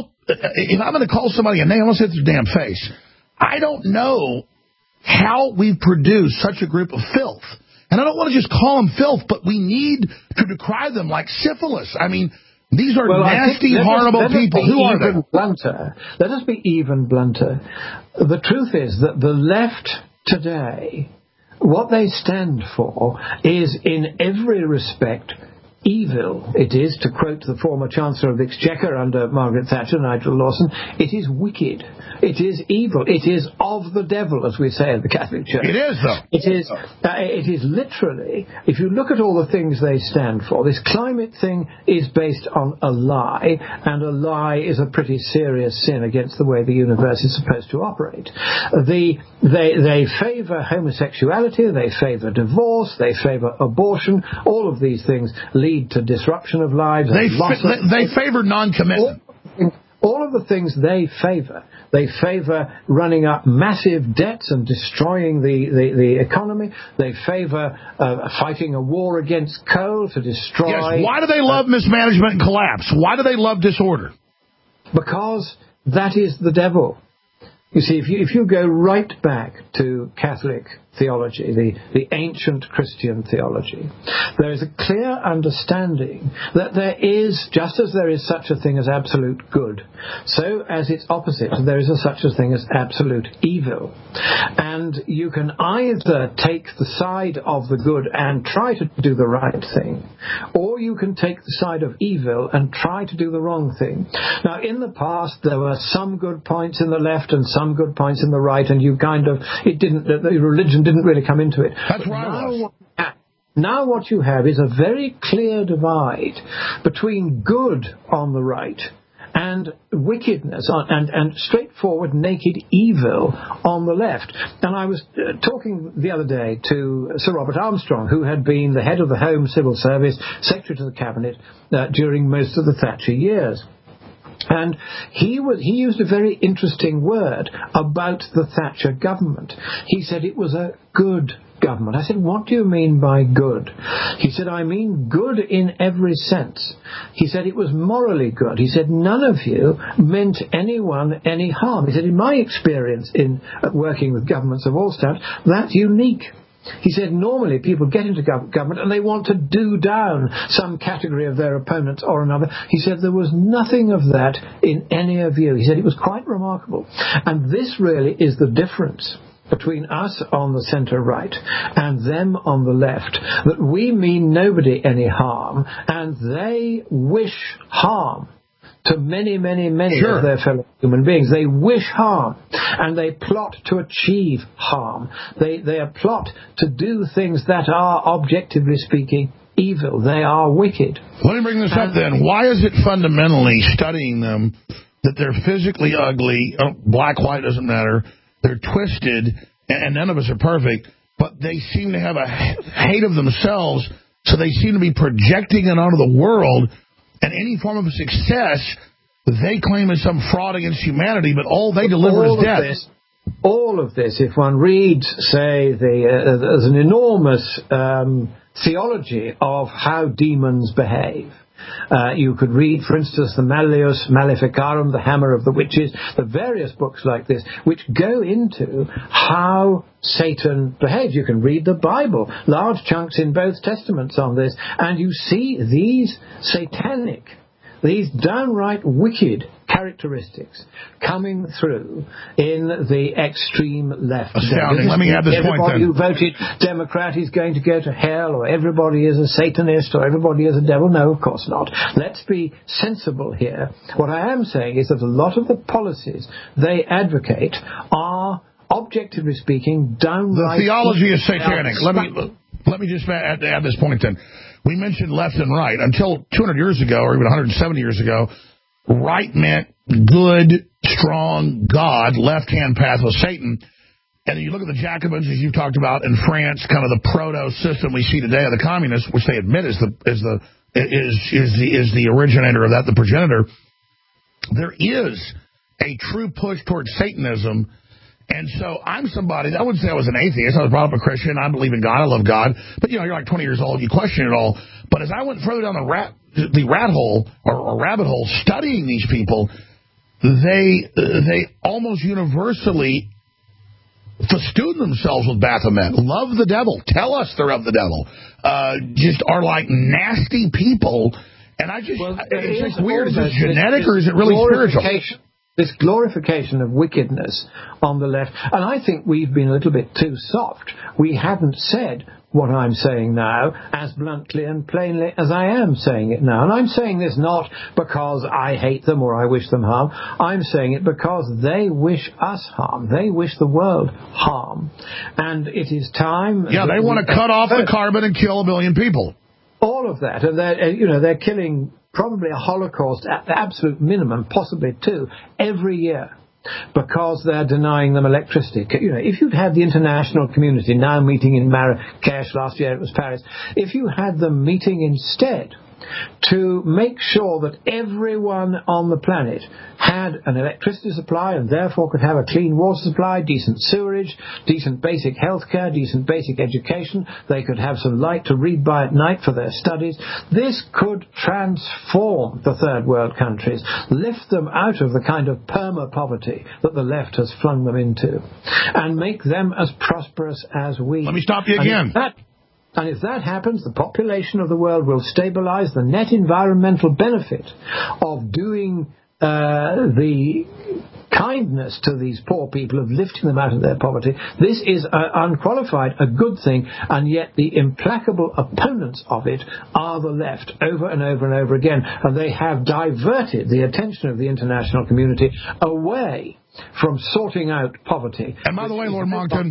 to call somebody a name, I'm going to say it's their damn face. I don't know how we produce such a group of filth. And I don't want to just call them filth, but we need to decry them like syphilis. I mean, these are nasty, horrible people. Who are they? Let us be even blunter. The truth is that the left today, what they stand for is in every respect evil. It is, to quote the former Chancellor of the Exchequer under Margaret Thatcher, Nigel Lawson, it is wicked. It is evil. It is of the devil, as we say in the Catholic Church. It is, though. It is literally, if you look at all the things they stand for, this climate thing is based on a lie, and a lie is a pretty serious sin against the way the universe is supposed to operate. They favour homosexuality, they favour divorce, they favour abortion. All of these things lead to disruption of lives. They favour non-commitment. All of the things they favour. They favour running up massive debts and destroying the economy. They favour fighting a war against coal to destroy... Yes, why do they love mismanagement and collapse? Why do they love disorder? Because that is the devil. You see, if you go right back to Catholic theology, the ancient Christian theology, there is a clear understanding that there is, just as there is such a thing as absolute good, so as its opposite, there is such a thing as absolute evil. And you can either take the side of the good and try to do the right thing, or you can take the side of evil and try to do the wrong thing. Now, in the past, there were some good points in the left and some good points in the right, and the religion didn't really come into it. That's right. Now what you have is a very clear divide between good on the right and wickedness and straightforward naked evil on the left. And I was talking the other day to Sir Robert Armstrong, who had been the head of the Home Civil Service, Secretary to the Cabinet during most of the Thatcher years. And he used a very interesting word about the Thatcher government. He said it was a good government. I said, what do you mean by good? He said, I mean good in every sense. He said it was morally good. He said, none of you meant anyone any harm. He said, in my experience in working with governments of all styles, that's unique. He said normally people get into government and they want to do down some category of their opponents or another. He said there was nothing of that in any of you. He said it was quite remarkable. And this really is the difference between us on the centre right and them on the left, that we mean nobody any harm and they wish harm to many, many, many of their fellow human beings. They wish harm, and they plot to achieve harm. They plot to do things that are, objectively speaking, evil. They are wicked. Let me bring this up then. Why is it fundamentally, studying them, that they're physically ugly, black, white, doesn't matter, they're twisted, and none of us are perfect, but they seem to have a hate of themselves, so they seem to be projecting it onto the world. And any form of success they claim is some fraud against humanity, but all they deliver is death. All of this, if one reads, say, there's an enormous theology of how demons behave. You could read, for instance, the Malleus Maleficarum, the Hammer of the Witches, the various books like this, which go into how Satan behaves. You can read the Bible, large chunks in both testaments on this, and you see these satanic, these downright wicked characteristics coming through in the extreme left. Astounding. Let me add this point then. Everybody who voted Democrat is going to go to hell, or everybody is a Satanist, or everybody is a devil. No, of course not. Let's be sensible here. What I am saying is that a lot of the policies they advocate are, objectively speaking, downright... The theology is satanic. Let me just add this point then. We mentioned left and right. Until 200 years ago, or even 170 years ago, right meant good, strong God. Left-hand path was Satan. And you look at the Jacobins, as you've talked about, in France, kind of the proto-system we see today of the communists, which they admit is the originator of that, the progenitor. There is a true push towards Satanism. And so I'm somebody, I wouldn't say I was an atheist. I was brought up a Christian. I believe in God. I love God. But, you're like 20 years old. You question it all. But as I went further down the rat hole or rabbit hole studying these people, they almost universally festoon themselves with Baphomet. Love the devil. Tell us they're of the devil. Just are like nasty people. And it's just weird. Is it genetic or is it really spiritual? This glorification of wickedness on the left. And I think we've been a little bit too soft. We haven't said what I'm saying now as bluntly and plainly as I am saying it now. And I'm saying this not because I hate them or I wish them harm. I'm saying it because they wish us harm. They wish the world harm. And it is time... Yeah, they want to cut off the carbon and kill 1 billion people. All of that. And they're killing... probably a Holocaust at the absolute minimum, possibly 2, every year, because they're denying them electricity. If you'd had the international community now meeting in Marrakesh, last year it was Paris, if you had them meeting instead to make sure that everyone on the planet had an electricity supply and therefore could have a clean water supply, decent sewerage, decent basic health care, decent basic education. They could have some light to read by at night for their studies. This could transform the third world countries, lift them out of the kind of perma-poverty that the left has flung them into, and make them as prosperous as we. Let me stop you again. And if that happens, the population of the world will stabilize. The net environmental benefit of doing the kindness to these poor people, of lifting them out of their poverty, this is unqualified a good thing, and yet the implacable opponents of it are the left over and over and over again. And they have diverted the attention of the international community away from sorting out poverty. And by the way, Lord Monckton...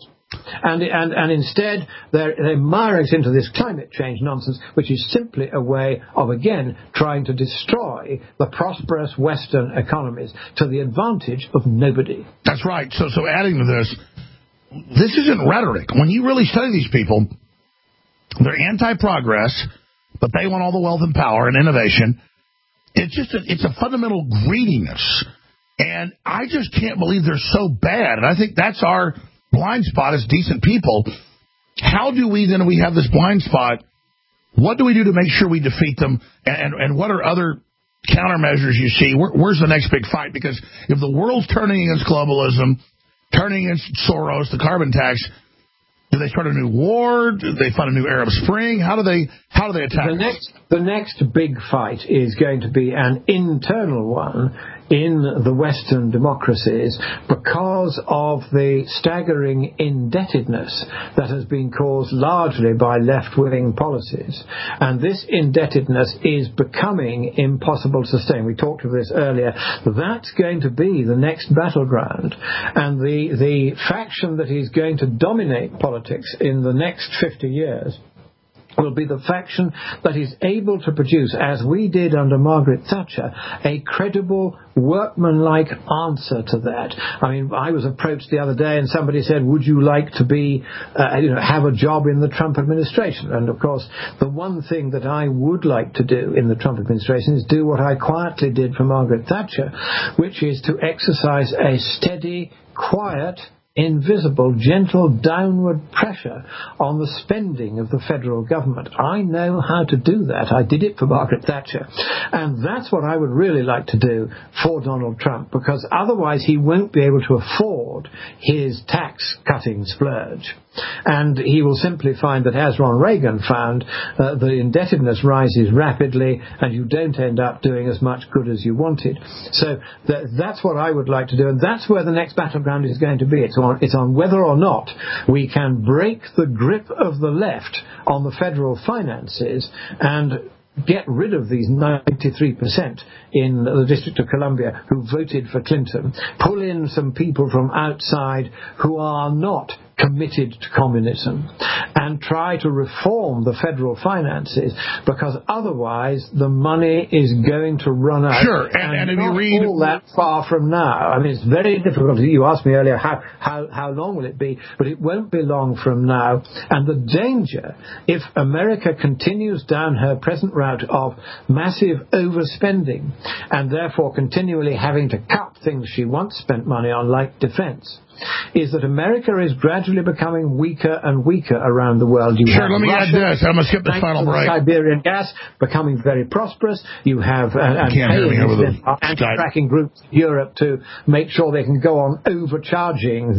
And instead, they're miring us into this climate change nonsense, which is simply a way of, again, trying to destroy the prosperous Western economies to the advantage of nobody. That's right. So adding to this isn't rhetoric. When you really study these people, they're anti-progress, but they want all the wealth and power and innovation. It's a fundamental greediness. And I just can't believe they're so bad. And I think that's our blind spot as decent people. How do we then, we have this blind spot, what do we do to make sure we defeat them? And what are other countermeasures you see? Where's the next big fight? Because if the world's turning against globalism, turning against Soros, the carbon tax, do they start a new war? Do they fund a new Arab Spring? How do they attack? The next big fight is going to be an internal one in the Western democracies because of the staggering indebtedness that has been caused largely by left-wing policies. And this indebtedness is becoming impossible to sustain. We talked of this earlier. That's going to be the next battleground. And the faction that is going to dominate politics in the next 50 years will be the faction that is able to produce, as we did under Margaret Thatcher, a credible, workmanlike answer to that. I mean, I was approached the other day and somebody said, would you like to be, have a job in the Trump administration? And of course, the one thing that I would like to do in the Trump administration is do what I quietly did for Margaret Thatcher, which is to exercise a steady, quiet, invisible, gentle downward pressure on the spending of the federal government. I know how to do that. I did it for Margaret Thatcher. And that's what I would really like to do for Donald Trump, because otherwise he won't be able to afford his tax-cutting splurge. And he will simply find that, as Ron Reagan found, the indebtedness rises rapidly and you don't end up doing as much good as you wanted. So that's what I would like to do, and that's where the next battleground is going to be. It's on whether or not we can break the grip of the left on the federal finances and get rid of these 93% in the District of Columbia who voted for Clinton, pull in some people from outside who are not committed to communism, and try to reform the federal finances, because otherwise the money is going to run out. Sure, and if you read all that far from now. I mean, it's very difficult. You asked me earlier how long will it be, but it won't be long from now. And the danger, if America continues down her present route of massive overspending and therefore continually having to cut things she once spent money on, like defense, is that America is gradually becoming weaker and weaker around the world. Sure, let me add this. I'm going to skip this final break. Siberian gas becoming very prosperous. You have anti-tracking groups in Europe to make sure they can go on overcharging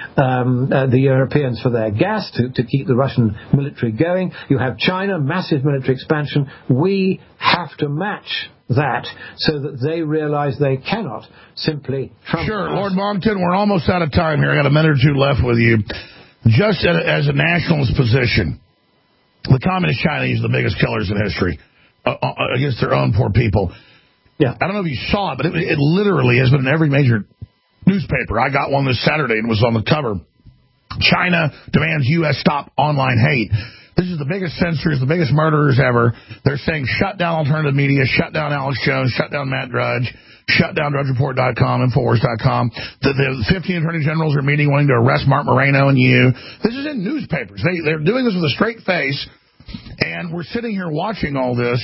the Europeans for their gas to keep the Russian military going. You have China, massive military expansion. We have to match that so that they realize they cannot simply trump. Sure, Lord Monckton, we're almost out of time here. I got a minute or two left with you. Just as a nationalist position, the communist Chinese are the biggest killers in history against their own poor people. Yeah, I don't know if you saw it, but it literally has been in every major newspaper. I got one this Saturday and it was on the cover. China demands U.S. stop online hate. This is the biggest censors, the biggest murderers ever. They're saying shut down alternative media, shut down Alex Jones, shut down Matt Drudge, shut down DrudgeReport.com, Infowars.com. The 15 attorney generals are meeting wanting to arrest Mark Moreno and you. This is in newspapers. They're doing this with a straight face, and we're sitting here watching all this.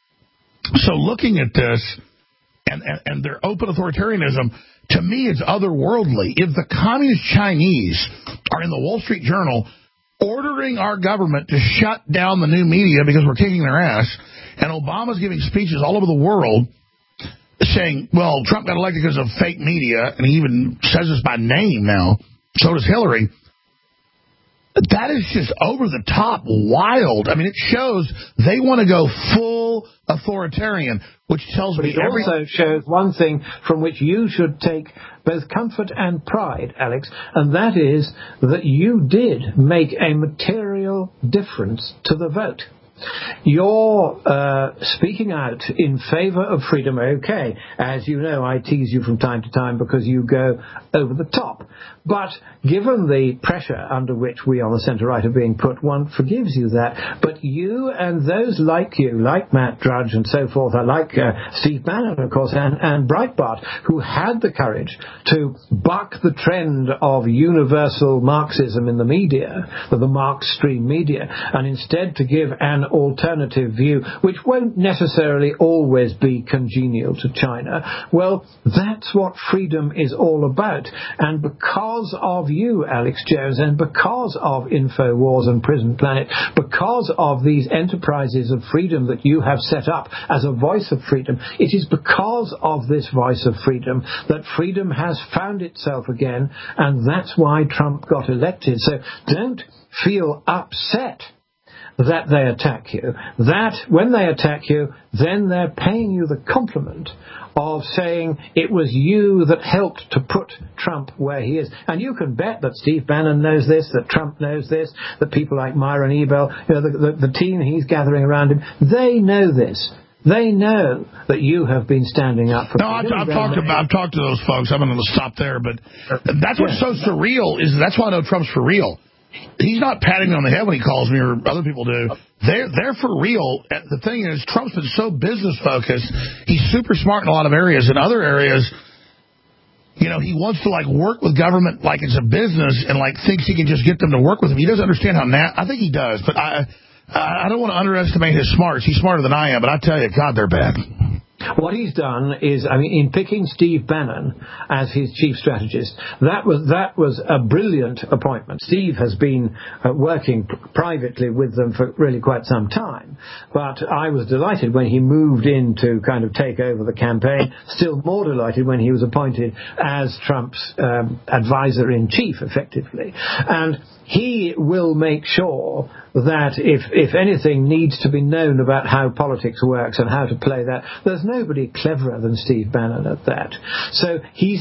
So looking at this and their open authoritarianism, to me, it's otherworldly. If the communist Chinese are in the Wall Street Journal ordering our government to shut down the new media because we're kicking their ass, and Obama's giving speeches all over the world saying, well, Trump got elected because of fake media, and he even says this by name now, so does Hillary. That is just over the top wild. I mean, it shows they want to go full authoritarian, which tells me it also shows one thing from which you should take both comfort and pride, Alex, and that is that you did make a material difference to the vote. You're speaking out in favor of freedom, okay. As you know, I tease you from time to time because you go over the top. But given the pressure under which we on the centre-right are being put, one forgives you that. But you and those like you, like Matt Drudge and so forth, like Steve Bannon, of course, and Breitbart, who had the courage to buck the trend of universal Marxism in the media, the Marx stream media, and instead to give an alternative view, which won't necessarily always be congenial to China. Well, that's what freedom is all about. And because of you, Alex Jones, and because of InfoWars and Prison Planet, because of these enterprises of freedom that you have set up as a voice of freedom, it is because of this voice of freedom that freedom has found itself again, and that's why Trump got elected. So don't feel upset that they attack you. That when they attack you, then they're paying you the compliment of saying it was you that helped to put Trump where he is. And you can bet that Steve Bannon knows this, that Trump knows this, that people like Myron Ebell, the team he's gathering around him, they know this. They know that you have been standing up for. No, I've talked to those folks. I'm going to stop there, but that's what's so surreal. Is that's why I know Trump's for real. He's not patting me on the head when he calls me, or other people do. They're for real. The thing is, Trump's been so business focused. He's super smart in a lot of areas. In other areas, he wants to work with government like it's a business, and thinks he can just get them to work with him. He doesn't understand how I think he does, but I don't want to underestimate his smarts. He's smarter than I am, but I tell you, God, they're bad. What he's done is, in picking Steve Bannon as his chief strategist, that was a brilliant appointment. Steve has been working privately with them for really quite some time, but I was delighted when he moved in to kind of take over the campaign, still more delighted when he was appointed as Trump's advisor-in-chief, effectively. And he will make sure that if anything needs to be known about how politics works and how to play that, there's nobody cleverer than Steve Bannon at that. So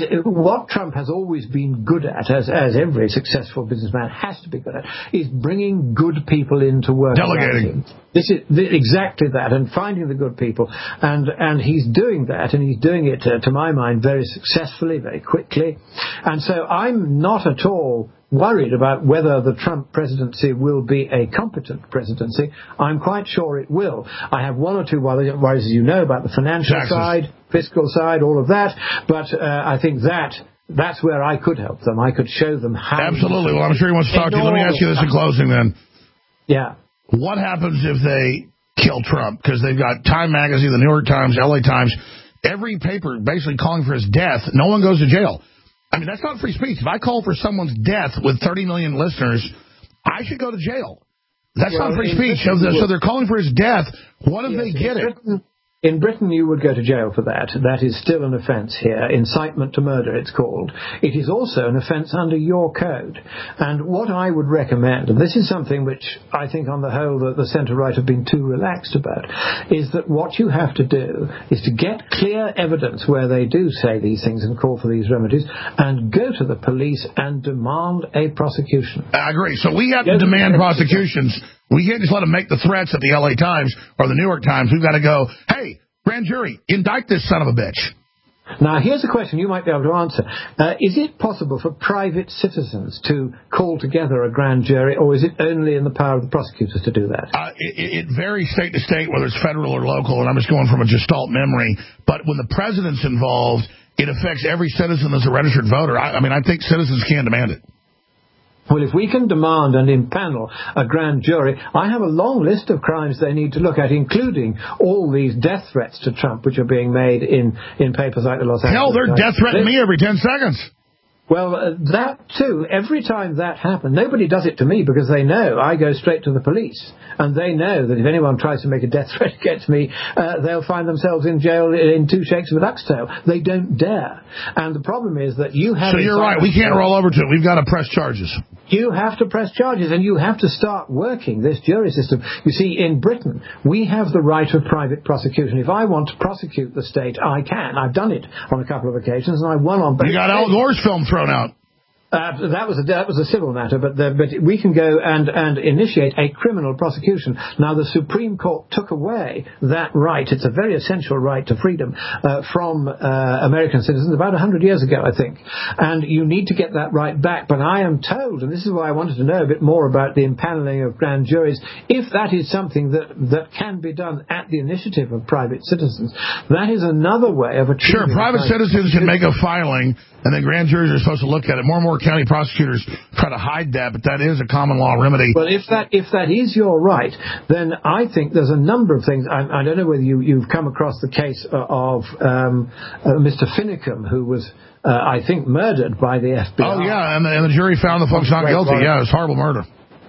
what Trump has always been good at, as every successful businessman has to be good at, is bringing good people in to work. Delegating. This is exactly that, and finding the good people, and he's doing that, and he's doing it, to my mind, very successfully, very quickly. And so I'm not at all worried about whether the Trump presidency will be a competent presidency. I'm quite sure it will. I have one or two worries, as you know, about the financial side, fiscal side, all of that, but I think that's where I could help them. I could show them how. Absolutely. Well, I'm sure he wants to talk to you. Let me ask you this in closing, then. Yeah. What happens if they kill Trump? Because they've got Time Magazine, the New York Times, LA Times, every paper basically calling for his death. No one goes to jail. That's not free speech. If I call for someone's death with 30 million listeners, I should go to jail. That's not free speech. So they're calling for his death. What if they get it? In Britain, you would go to jail for that. That is still an offence here. Incitement to murder, it's called. It is also an offence under your code. And what I would recommend, and this is something which I think on the whole the centre-right have been too relaxed about, is that what you have to do is to get clear evidence where they do say these things and call for these remedies, and go to the police and demand a prosecution. I agree. So we have to demand prosecutions. We can't just let them make the threats at the LA Times or the New York Times. We've got to go, hey, grand jury, indict this son of a bitch. Now, here's a question you might be able to answer. Is it possible for private citizens to call together a grand jury, or is it only in the power of the prosecutors to do that? It varies state to state, whether it's federal or local, and I'm just going from a gestalt memory. But when the president's involved, it affects every citizen that's a registered voter. I think citizens can demand it. Well, if we can demand and impanel a grand jury, I have a long list of crimes they need to look at, including all these death threats to Trump, which are being made in papers like the Los Angeles. Hell, they're death threatening me every 10 seconds. Well, that too, every time that happens, nobody does it to me because they know I go straight to the police. And they know that if anyone tries to make a death threat against me, they'll find themselves in jail in 2 shakes of a duck's tail. They don't dare. And the problem is that you have... So you're right. We can't roll over to it. We've got to press charges. You have to press charges, and you have to start working this jury system. You see, in Britain, we have the right of private prosecution. If I want to prosecute the state, I can. I've done it on a couple of occasions, and I won on both. You got Al Gore's film thrown out. That was a civil matter, but we can go and initiate a criminal prosecution. Now, the Supreme Court took away that right. It's a very essential right to freedom from American citizens about 100 years ago, I think. And you need to get that right back. But I am told, and this is why I wanted to know a bit more about the impaneling of grand juries, if that is something that can be done at the initiative of private citizens, that is another way of achieving... Sure, private citizens can make a filing, and then grand juries are supposed to look at it. More and more county prosecutors try to hide that, but that is a common law remedy. Well, if that is your right, then I think there's a number of things. I don't know whether you've come across the case of Mr. Finicum, who was, I think, murdered by the FBI. Oh, yeah, and the jury found the folks not guilty. Yeah, it was horrible murder.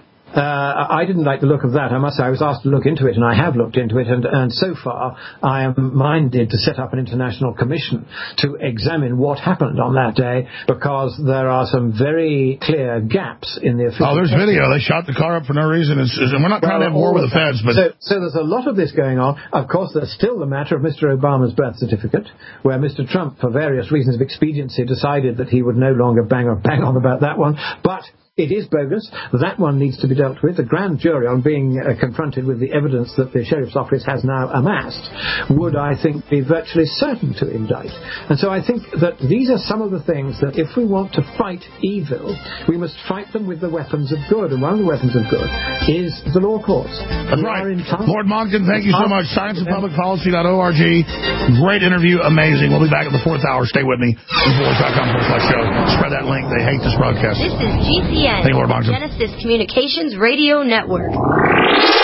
I didn't like the look of that, I must say. I was asked to look into it, and I have looked into it, and so far I am minded to set up an international commission to examine what happened on that day, because there are some very clear gaps in the official... Oh, there's video. They shot the car up for no reason, and we're not trying to have war with the feds, but... So there's a lot of this going on. Of course, there's still the matter of Mr. Obama's birth certificate, where Mr. Trump, for various reasons of expediency, decided that he would no longer bang on about that one, but... it is bogus. That one needs to be dealt with. The grand jury, on being confronted with the evidence that the sheriff's office has now amassed, would, I think, be virtually certain to indict. And so I think that these are some of the things that if we want to fight evil, we must fight them with the weapons of good. And one of the weapons of good is the law courts. That's right. Lord Monckton, thank you so much. ScienceAndPublicPolicy.org. Great interview. Amazing. We'll be back at the 4th hour. Stay with me. Infowars.com/show. Spread that link. They hate this broadcast. This is GCN, Genesis Communications Radio Network.